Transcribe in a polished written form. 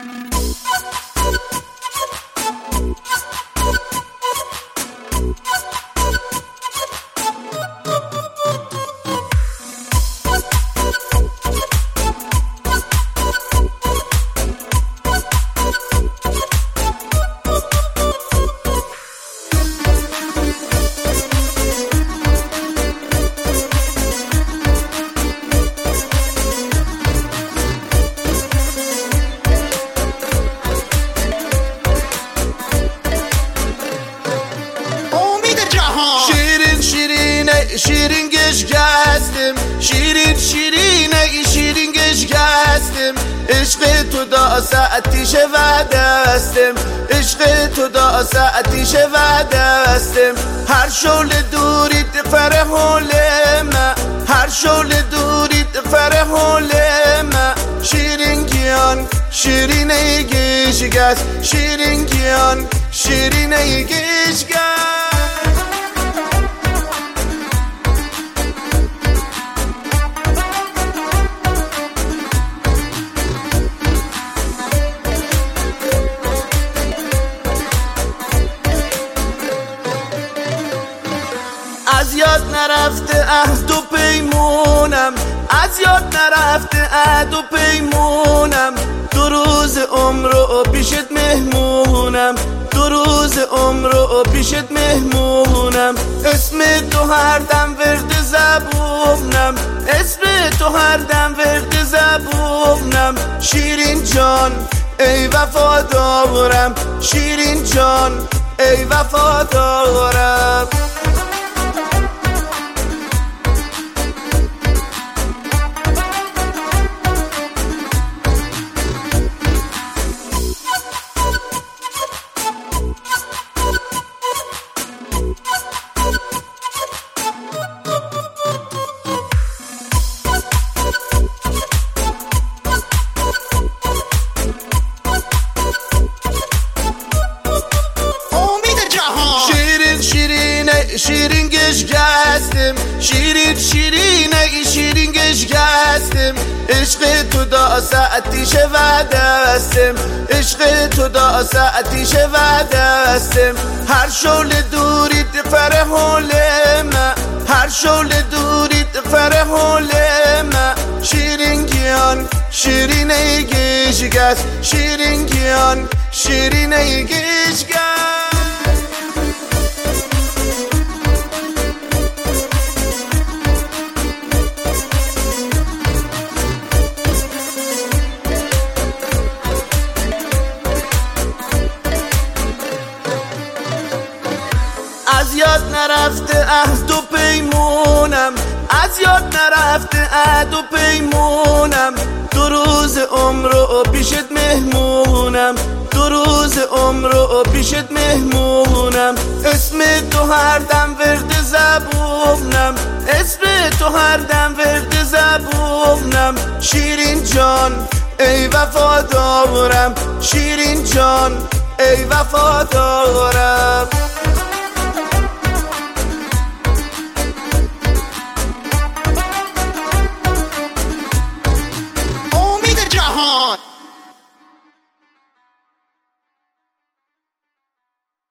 شیرین گشگستم شیرین شیرینه شیرین گشگستم عشق تو دا ساعتیش و دستم عشق تو دا ساعتیش و دستم هر شول دورید فره حولم هر شول دورید فره حولم شیرین گیان شیرینه گشگست شیرین گیان شیرینه گشگست از یاد نرفته عهد و پیمونم از یاد نرفته عهد و پیمونم دو روز عمر رو پیشت مهمونم دو روز عمر رو پیشت مهمونم اسم تو هر دم ورد زبونم اسم تو هر دم ورد زبونم شیرین جان ای وفادارم شیرین جان ای وفادارم شیرین گشگستم شیرین شیرینه شیرین گشگستم عشق تو دا ساعتیش و دستم عشق تو دا ساعتیش و دستم هر شول دورید فره حولم هر شول دورید فره حولم شیرین گیان شیرینه گشگست شیرین گیان شیرینه گشگست از یاد نرفته عهد و پیمونم از یاد نرفته عهد و پیمونم دو روز عمر رو پیشت مهمونم دو روز عمر رو پیشت مهمونم اسم تو هر دم ورد زبونم اسم تو هر دم ورد زبونم شیرین جان ای وفادارم شیرین جان ای وفادارم